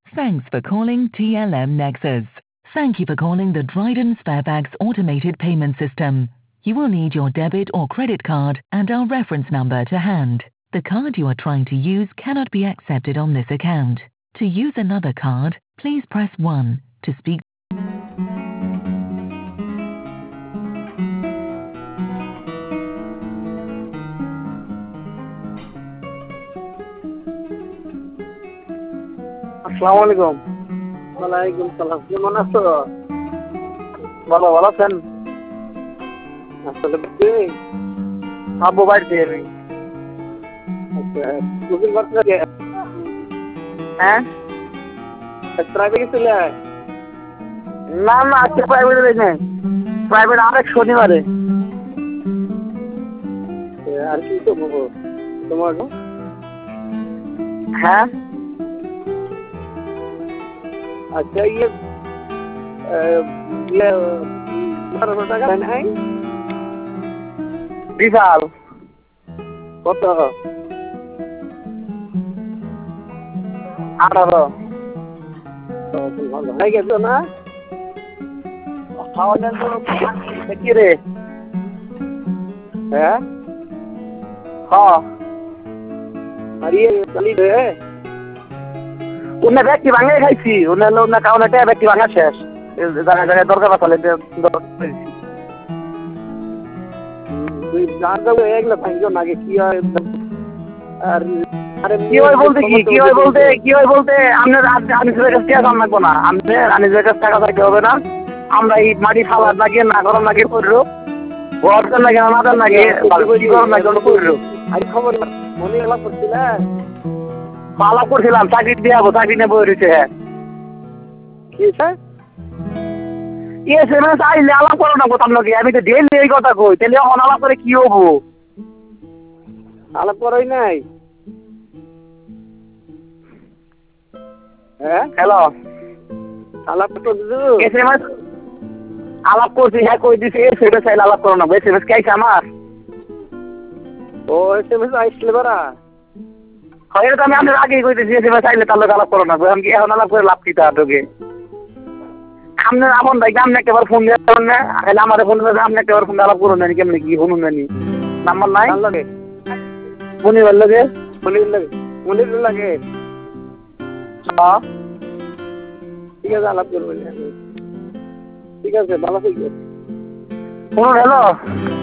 Thanks for calling TLM Nexus. Thank you for calling the Dryden Sparebags automated payment system. You will need your debit or credit card and our reference number to hand. The card you are trying to use cannot be accepted on this account. To use another card, please press 1 to speak. আসসালামু আলাইকুম। ওয়ালাইকুম সালাম। কেমন আছো? ভালো আছেন? আসলে আব্বু বাড়িতে নেই। আচ্ছা, বুকিং করতে লাগে? হ্যাঁ, প্রাইভেটে চলে আয়। না আজকে প্রাইভেটে নেই, প্রাইভেট আরেক শনিবারে। আর কি করবো তোমার? হ্যাঁ, আচ্ছা, টাকা নাই বিশাল কত? 18 হয়ে গেছে না? খাওয়া দাওয়া কি রে? হ্যাঁ, উন্না ব্যক্তি ভাঙে খাইছি, উন্না কাউনা ব্যক্তি ভাঙা শেষ জায়গায় জায়গায় দরকার পাতালে কি হয় বলতে কি হয় বলতে আপনার লাগবো না, আপনার কাছে টাকা থাকতে হবে না। আমরা এই মাটি খাবার লাগে না গরম লাগে করলো ঘর লাগে না মাদার লাগে গরম লাগে করলো। আমি খবর মনে এলাম করছিলেন পালা করছিলাম, চাকরি দিয়ে যাবো, চাকরি নেবো রয়েছে। চাইলে আলাপ করো না কোথাও নাকি, আমি তো ডেলি এই কথা কই, তাহলে এখন আলাপ করে কি হবো? আলাপ করাই নাই। হ্যাঁ, হ্যালো, আলাপ আলাপ করছি, হ্যাঁ কই দিছি, সেটা চাইলে আলাপ করো না। এসএমএস কে আইছে আমার? ও এসএমএস আইসলে বারা হয় তো আমি আপনার আগেই কইতেছি, এসএমএস চাইলে তার লোক আলাপ করো না। এখন আলাপ করে লাভ কি তোকে? আপনার আপন ভাই আপনি একবার ফোন দিয়ে না, আমার ফোন আপনি একবার ফোন আলাপ করুন না, কেমনি কি শুনুন না নাম্বার নাই লাগে মনির লাগে মনির লাগে। হ্যাঁ, ঠিক আছে, আলাপ করবেন। ঠিক আছে, ভালো থেকে শুনুন। হ্যালো,